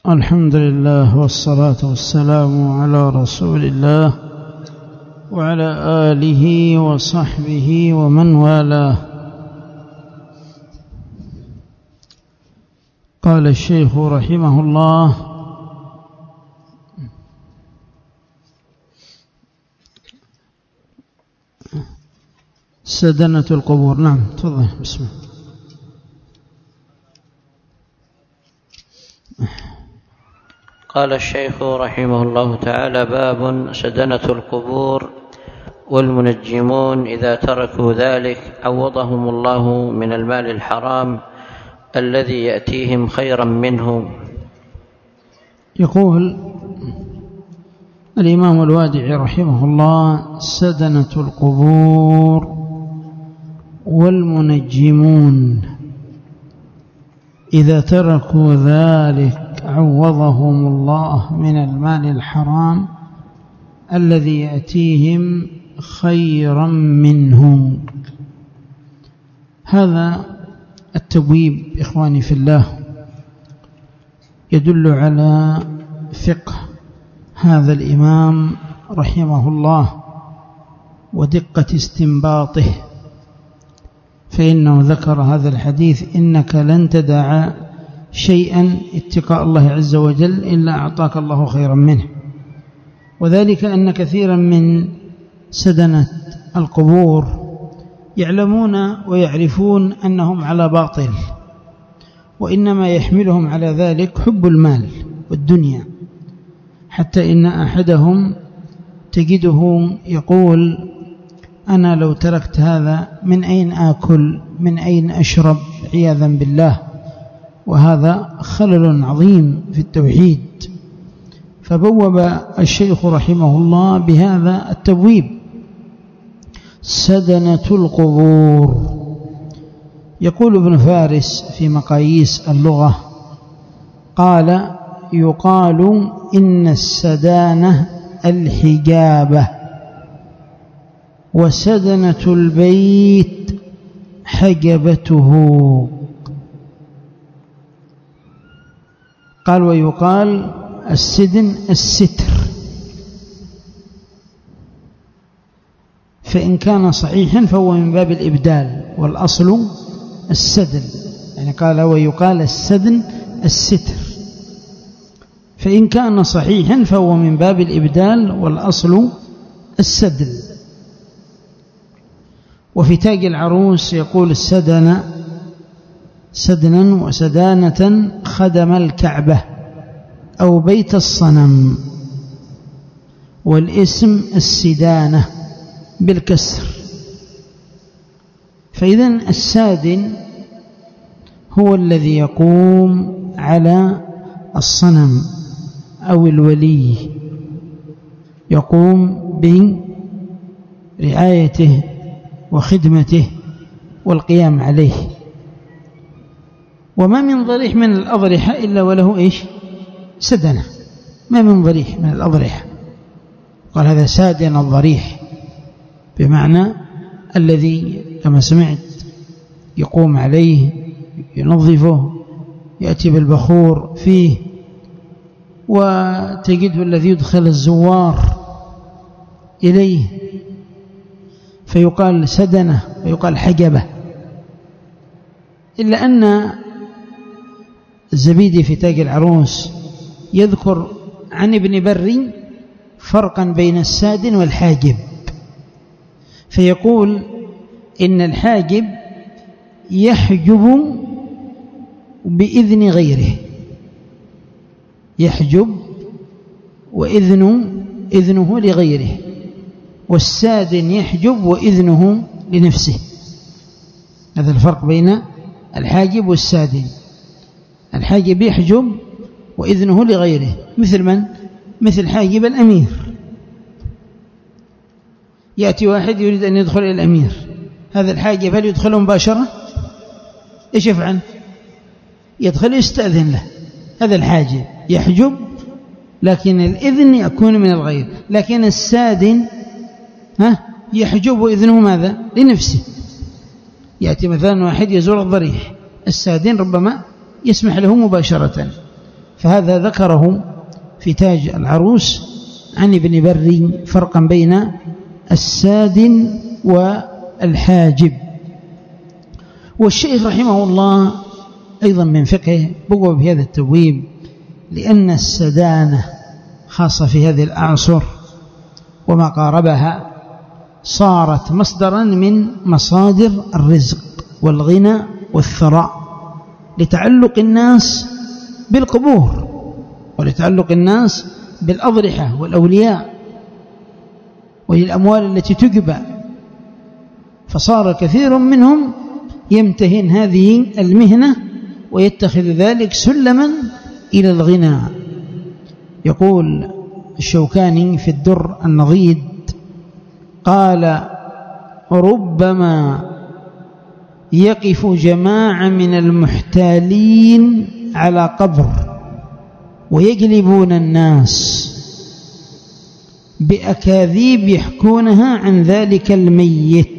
الحمد لله والصلاة والسلام على رسول الله وعلى آله وصحبه ومن والاه. قال الشيخ رحمه الله: سدنة القبور. نعم تفضل. بسم الله. قال الشيخ رحمه الله تعالى: باب سدنة القبور والمنجمون إذا تركوا ذلك عوضهم الله من المال الحرام الذي يأتيهم خيرا منه. يقول الإمام الوادعي رحمه الله: سدنة القبور والمنجمون إذا تركوا ذلك عوضهم الله من المال الحرام الذي يأتيهم خيرا منه. هذا التبويب إخواني في الله يدل على فقه هذا الإمام رحمه الله ودقة استنباطه، فإنه ذكر هذا الحديث: إنك لن تدع شيئا اتقاء الله عز وجل إلا أعطاك الله خيرا منه. وذلك أن كثيرا من سدنة القبور يعلمون ويعرفون أنهم على باطل، وإنما يحملهم على ذلك حب المال والدنيا، حتى إن أحدهم تجده يقول: أنا لو تركت هذا من أين آكل، من أين أشرب، عياذا بالله. وهذا خلل عظيم في التوحيد. فبوب الشيخ رحمه الله بهذا التبويب: سدنة القبور. يقول ابن فارس في مقاييس اللغة، قال: يقال إن السدانة الحجابة، وسدنة البيت حجبته. قال: ويقال السدن الستر، فإن كان صحيحا فهو من باب الإبدال، والأصل السدن. يعني قال: ويقال السدن الستر، فإن كان صحيحا فهو من باب الإبدال، والأصل السدن. وفي تاج العروس يقول: السدن سدنا وسدانة خدم الكعبة أو بيت الصنم، والاسم السدانة بالكسر. فإذن السادن هو الذي يقوم على الصنم أو الولي، يقوم برعايته وخدمته والقيام عليه. وما من ضريح من الأضرحة إلا وله إيش؟ سدنة. ما من ضريح من الأضرحة قال هذا سادن الضريح، بمعنى الذي كما سمعت يقوم عليه، ينظفه، يأتي بالبخور فيه، وتجده الذي يدخل الزوار إليه، فيقال سدنة ويقال حجبة. إلا أن الزبيدي في تاج العروس يذكر عن ابن بري فرقا بين السادن والحاجب، فيقول: إن الحاجب يحجب بإذن غيره، يحجب وإذنه لغيره، والسادن يحجب وإذنه لنفسه. هذا الفرق بين الحاجب والسادن. الحاجب يحجب وإذنه لغيره، مثل من؟ مثل حاجب الأمير. يأتي واحد يريد أن يدخل إلى الأمير، هذا الحاجب هل يدخل مباشرة؟ إيش يفعل؟ يدخل يستأذن له. هذا الحاجب يحجب، لكن الإذن يكون من الغير. لكن السادن يحجب إذنه ماذا؟ لنفسه. يأتي مثلا واحد يزور الضريح، السادن ربما يسمح له مباشرة، فهذا ذكره في تاج العروس عن ابن بري فرقا بين الساد والحاجب. والشيخ رحمه الله أيضا من فقه بقوا بهذا التبويب، لأن السدانة خاصة في هذه الأعصر وما قاربها صارت مصدرا من مصادر الرزق والغنى والثراء، لتعلق الناس بالقبور ولتعلق الناس بالأضرحة والأولياء وللأموال التي تجبى، فصار كثير منهم يمتهن هذه المهنة ويتخذ ذلك سلما إلى الغنى. يقول الشوكاني في الدر النضيد قال: ربما يقف جماعة من المحتالين على قبر ويجلبون الناس بأكاذيب يحكونها عن ذلك الميت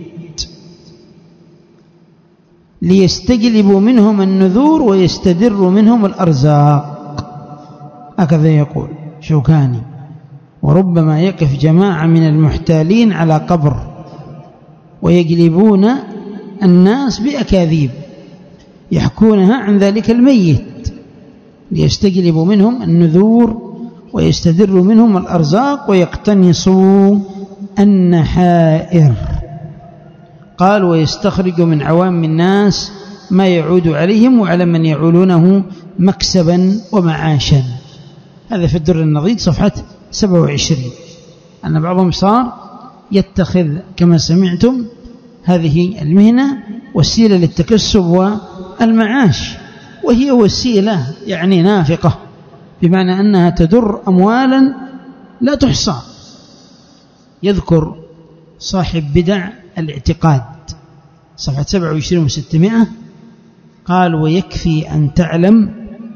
ليستجلبوا منهم النذور ويستدروا منهم الأرزاق. هكذا يقول شوكاني: وربما يقف جماعة من المحتالين على قبر ويجلبون الناس بأكاذيب يحكونها عن ذلك الميت ليستجلبوا منهم النذور ويستدروا منهم الأرزاق ويقتنصوا النحائر. قال: ويستخرج من عوام الناس ما يعود عليهم وعلى من يعولونه مكسبا ومعاشا. هذا في الدر النضيد صفحة 27. أن بعضهم صار يتخذ كما سمعتم هذه المهنة وسيلة للتكسب والمعاش، وهي وسيلة يعني نافقة، بمعنى أنها تدر أموالا لا تحصى. يذكر صاحب بدع الاعتقاد صفحة 27 و600 قال: ويكفي أن تعلم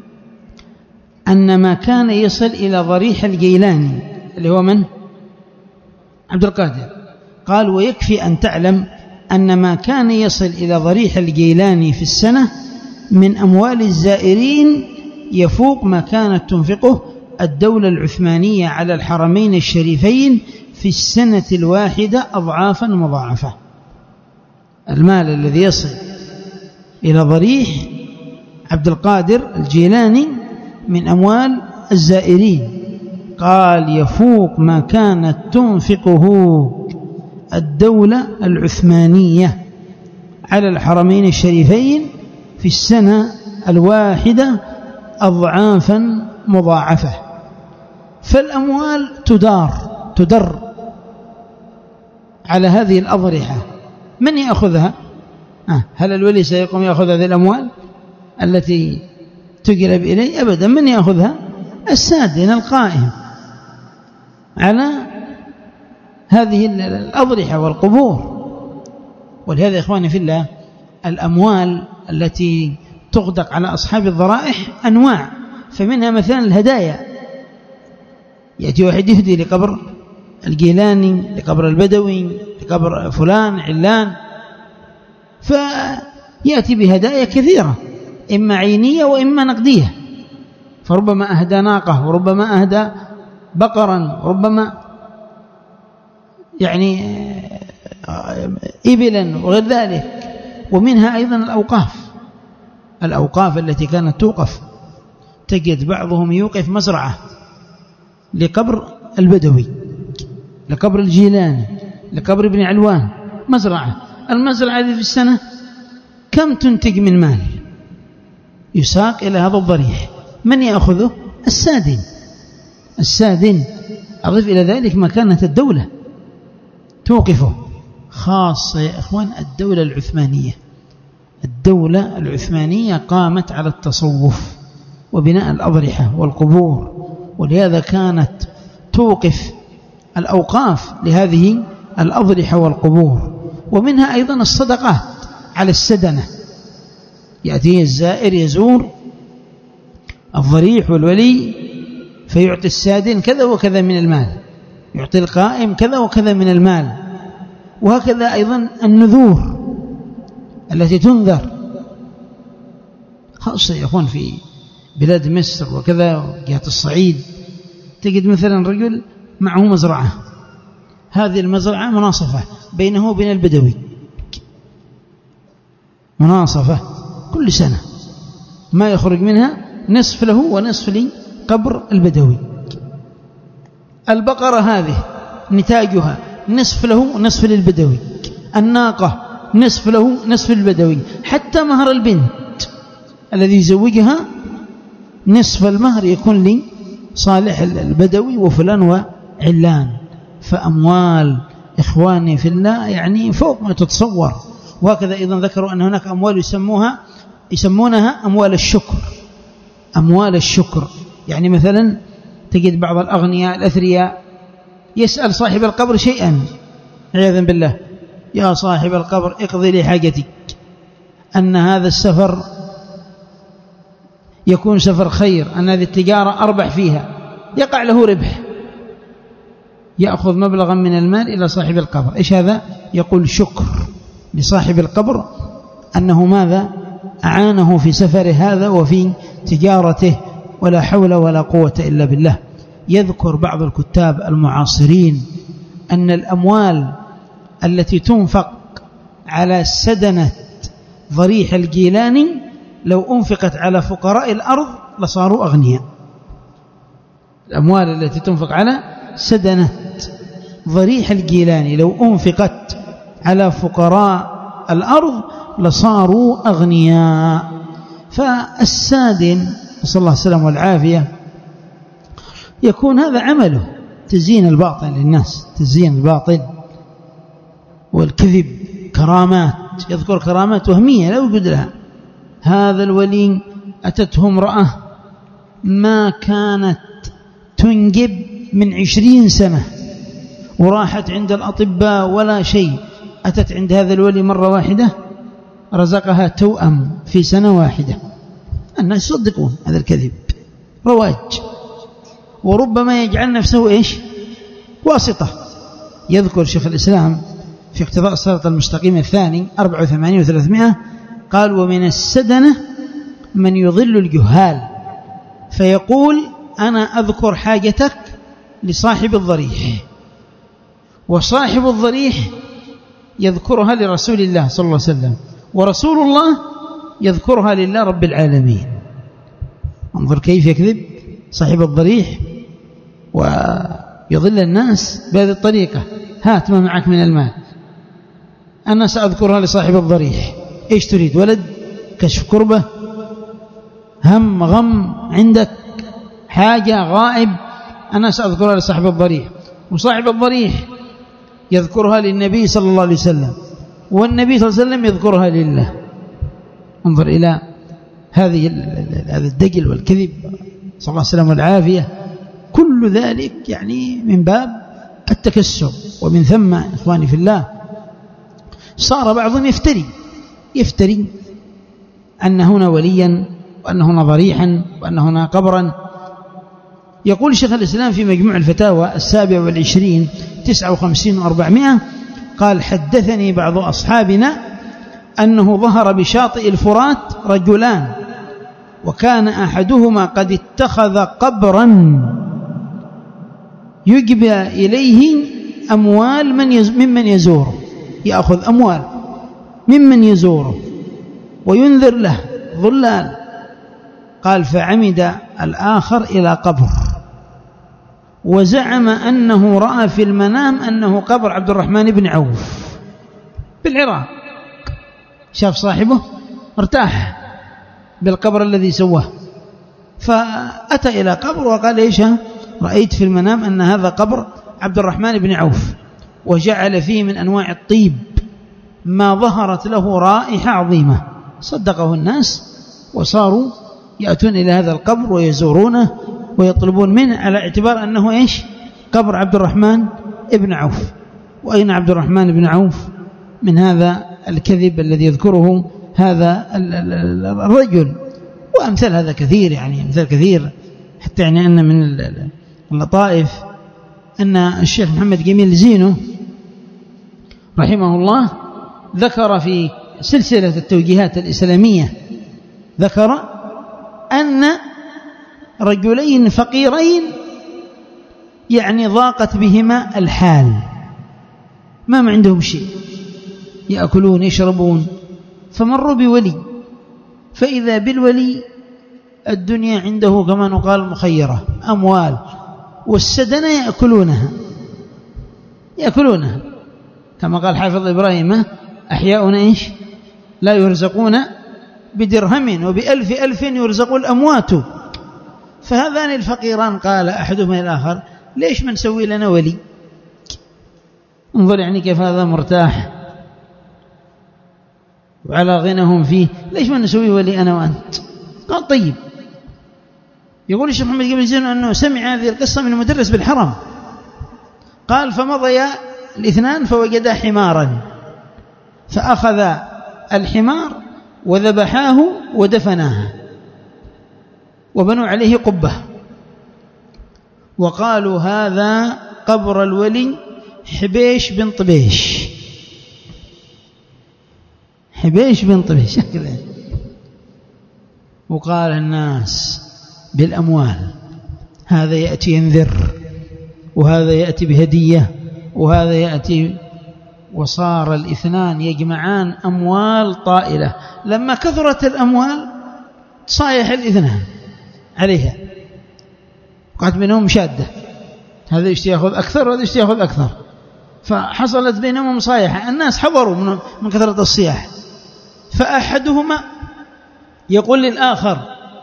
أن ما كان يصل إلى ضريح الجيلاني اللي هو من؟ عبد القادر. قال: ويكفي أن تعلم أن ما كان يصل إلى ضريح الجيلاني في السنة من أموال الزائرين يفوق ما كانت تنفقه الدولة العثمانية على الحرمين الشريفين في السنة الواحدة أضعافا مضاعفة. المال الذي يصل إلى ضريح عبد القادر الجيلاني من أموال الزائرين قال يفوق ما كانت تنفقه الدولة العثمانية على الحرمين الشريفين في السنة الواحدة أضعافا مضاعفة. فالأموال تدر على هذه الأضرحة. من يأخذها؟ هل الولي سيقوم يأخذ هذه الأموال التي تجلب إليه؟ أبدا. من يأخذها؟ السادن القائم على هذه الأضرحة والقبور. ولهذا إخواني في الله الأموال التي تغدق على أصحاب الضرائح أنواع، فمنها مثلا الهدايا. يأتي واحد يهدي لقبر الجيلاني، لقبر البدوي، لقبر فلان علان، فيأتي بهدايا كثيرة إما عينية وإما نقدية. فربما أهدى ناقة وربما أهدى بقرا وربما يعني إبلا وغير ذلك. ومنها أيضا الأوقاف التي كانت توقف. تجد بعضهم يوقف مزرعة لقبر البدوي، لقبر الجيلاني، لقبر ابن علوان، مزرعة. المزرعة هذه في السنة كم تنتج من مال يساق إلى هذا الضريح؟ من يأخذه؟ السادن. أضف إلى ذلك مكانة الدولة توقفه، خاصة يا إخوان الدولة العثمانية قامت على التصوف وبناء الأضرحة والقبور، ولهذا كانت توقف الأوقاف لهذه الأضرحة والقبور. ومنها أيضا الصدقات على السدنة. يأتي الزائر يزور الضريح والولي فيعطي السادن كذا وكذا من المال، يعطي القائم كذا وكذا من المال. وهكذا أيضا النذور التي تنذر، خاصة يا أخوان في بلاد مصر وكذا جهة الصعيد، تجد مثلا رجل معه مزرعة، هذه المزرعة مناصفة بينه وبين البدوي، مناصفة كل سنة ما يخرج منها، نصف له ونصف لقبر البدوي. البقرة هذه نتاجها نصف له ونصف للبدوي، الناقة نصف له نصف للبدوي، حتى مهر البنت الذي يزوجها نصف المهر يكون لصالح البدوي وفلان وعلان. فأموال إخواني في الله يعني فوق ما تتصور. وهكذا أيضا ذكروا أن هناك أموال يسمونها أموال الشكر. أموال الشكر يعني مثلا تجد بعض الأغنياء الأثرياء يسأل صاحب القبر شيئا عياذا بالله، يا صاحب القبر اقضي لي حاجتي، أن هذا السفر يكون سفر خير، أن هذه التجارة أربح فيها، يقع له ربح، يأخذ مبلغا من المال إلى صاحب القبر. إيش هذا؟ يقول شكر لصاحب القبر أنه ماذا؟ أعانه في سفر هذا وفي تجارته، ولا حول ولا قوة إلا بالله. يذكر بعض الكتاب المعاصرين أن الأموال التي تنفق على سدنة ضريح الجيلاني لو أنفقت على فقراء الأرض لصاروا أغنياء. الأموال التي تنفق على سدنة ضريح الجيلاني لو أنفقت على فقراء الأرض لصاروا أغنياء. فالسادن نسأل الله السلامة والعافية يكون هذا عمله تزيين الباطل للناس، تزيين الباطل والكذب، كرامات، يذكر كرامات وهمية لا وجود لها. هذا الولي أتته امرأة ما كانت تنجب من 20 سنة وراحت عند الأطباء ولا شيء، أتت عند هذا الولي مرة واحدة رزقها توأم في سنة واحدة. الناس يصدقون هذا الكذب، رواج، وربما يجعل نفسه إيش؟ واسطة. يذكر شيخ الإسلام في اقتضاء الصراط المستقيم الثاني 84 و300 قال: ومن السدنة من يضل الجهال فيقول أنا أذكر حاجتك لصاحب الضريح، وصاحب الضريح يذكرها لرسول الله صلى الله عليه وسلم، ورسول الله يذكرها لله رب العالمين. انظر كيف يكذب صاحب الضريح ويضل الناس بهذه الطريقة. هات ما معك من المال، أنا سأذكرها لصاحب الضريح. إيش تريد؟ ولد، كشف كربة، هم، غم، عندك حاجة، غائب، أنا سأذكرها لصاحب الضريح. وصاحب الضريح يذكرها للنبي صلى الله عليه وسلم، والنبي صلى الله عليه وسلم يذكرها لله. انظر إلى هذا الدجل والكذب، صلى الله عليه وسلم والعافية. كل ذلك يعني من باب التكسب. ومن ثم إخواني في الله صار بعضهم يفتري أن هنا وليا، وأن هنا ضريحا، وأن هنا قبرا. يقول شيخ الإسلام في مجموع الفتاوى 27 59 و400 قال: حدثني بعض أصحابنا أنه ظهر بشاطئ الفرات رجلان، وكان أحدهما قد اتخذ قبرا يجبى إليه أموال ممن يزوره، يأخذ أموال ممن يزوره وينذر له ظلال. قال: فعمد الآخر إلى قبر وزعم أنه رأى في المنام أنه قبر عبد الرحمن بن عوف بالعراق. شاف صاحبه ارتاح بالقبر الذي سواه، فأتى إلى قبر وقال: إيش رأيت في المنام أن هذا قبر عبد الرحمن بن عوف، وجعل فيه من أنواع الطيب ما ظهرت له رائحة عظيمة. صدقه الناس وصاروا يأتون إلى هذا القبر ويزورونه ويطلبون منه على اعتبار أنه إيش؟ قبر عبد الرحمن بن عوف. وأين عبد الرحمن بن عوف من هذا الكذب الذي يذكره هذا الرجل؟ وأمثال هذا كثير، يعني أمثال كثير، حتى يعني أن من اللطائف أن الشيخ محمد جميل زينو رحمه الله ذكر في سلسلة التوجيهات الإسلامية، ذكر أن رجلين فقيرين يعني ضاقت بهما الحال، ما عندهم شيء يأكلون يشربون، فمروا بولي، فإذا بالولي الدنيا عنده كما نقال مخيرة، أموال، والسدنة يأكلونها كما قال حافظ إبراهيم: أحياؤنا إيش لا يرزقون بدرهم وبألف ألف يرزق الأموات. فهذان الفقيران قال أحدهما الآخر: ليش ما نسوي لنا ولي؟ انظر يعني كيف هذا مرتاح وعلى غنهم فيه، ليش ما نسوي ولي أنا وأنت؟ قال: طيب. يقول الشيخ محمد بن زين أنه سمع هذه القصة من مدرس بالحرم، قال: فمضيا الاثنان فوجدا حمارا، فأخذ الحمار وذبحاه ودفناه وبنوا عليه قبة، وقالوا: هذا قبر الولي حبيش بن طبيش. حبيش بن طبيش. وقال الناس بالأموال: هذا يأتي ينذر، وهذا يأتي بهدية، وهذا يأتي. وصار الاثنان يجمعان أموال طائلة. لما كثرت الأموال صايح الاثنان عليها، وقعت بينهم شادة، هذا يشتي يأخذ أكثر وهذا يشتي يأخذ أكثر، فحصلت بينهم صايحة. الناس حضروا من كثرة الصياح، فأحدهما يقول للآخر: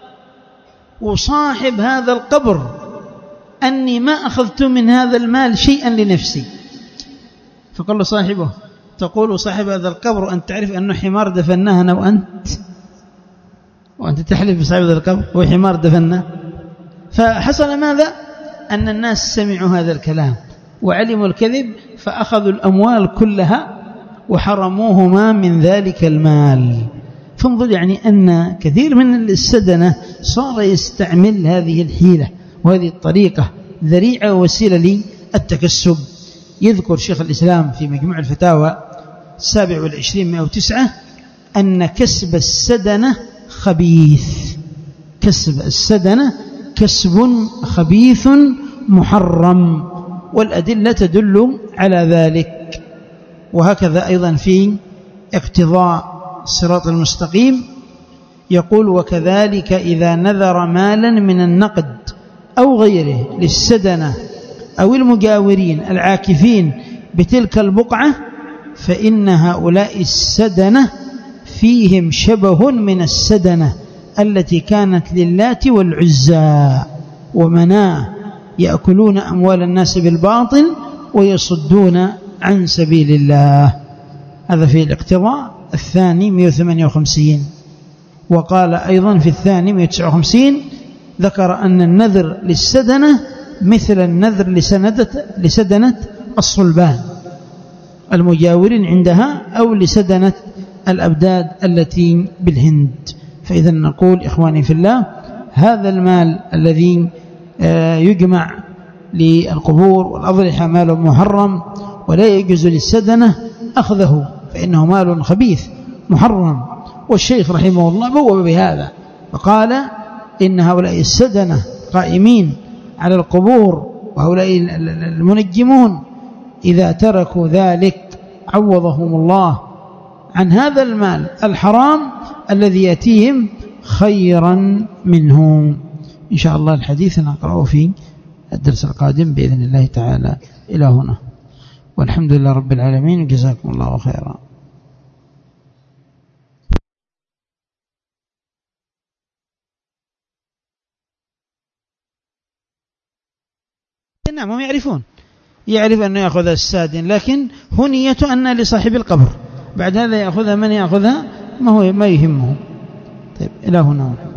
وصاحب هذا القبر أني ما أخذت من هذا المال شيئا لنفسي. فقال له صاحبه: تقول صاحب هذا القبر أن تعرف أنه حمار دفناه أنا وأنت تحلف بصاحب هذا القبر هو حمار دفناه. فحصل ماذا؟ أن الناس سمعوا هذا الكلام وعلموا الكذب، فأخذوا الأموال كلها وحرموهما من ذلك المال. فانظر يعني أن كثير من السدنة صار يستعمل هذه الحيلة وهذه الطريقة ذريعة ووسيلة للتكسب. يذكر شيخ الإسلام في مجموع الفتاوى 27/109 أن كسب السدنة خبيث. كسب السدنة كسب خبيث محرم، والأدلة تدل على ذلك. وهكذا أيضا في اقتضاء الصراط المستقيم يقول: وكذلك إذا نذر مالا من النقد أو غيره للسدنة أو المجاورين العاكفين بتلك البقعة، فإن هؤلاء السدنة فيهم شبه من السدنة التي كانت للات والعزى ومناه، يأكلون أموال الناس بالباطل ويصدون عن سبيل الله. هذا في الاقتضاء الثاني 158. وقال أيضا في الثاني 159 ذكر أن النذر للسدنة مثل النذر لسدنة الصلبان المجاورين عندها أو لسدنة الأبداد التي بالهند. فإذا نقول إخواني في الله: هذا المال الذي يجمع للقبور والأضرحة مال محرم، ولا يجوز للسدنة أخذه، فإنه مال خبيث محرم. والشيخ رحمه الله بوب بهذا فقال: إن هؤلاء السدنة قائمين على القبور وهؤلاء المنجمون إذا تركوا ذلك عوضهم الله عن هذا المال الحرام الذي يأتيهم خيرا منه. إن شاء الله الحديث نقرأه في الدرس القادم بإذن الله تعالى. إلى هنا، والحمد لله رب العالمين، وجزاكم الله خيرا. نعم، هم يعرف أنه يأخذ السادن، لكن هو نيته أن لصاحب القبر، بعد هذا يأخذها من يأخذها ما يهمه. طيب، إلى هنا.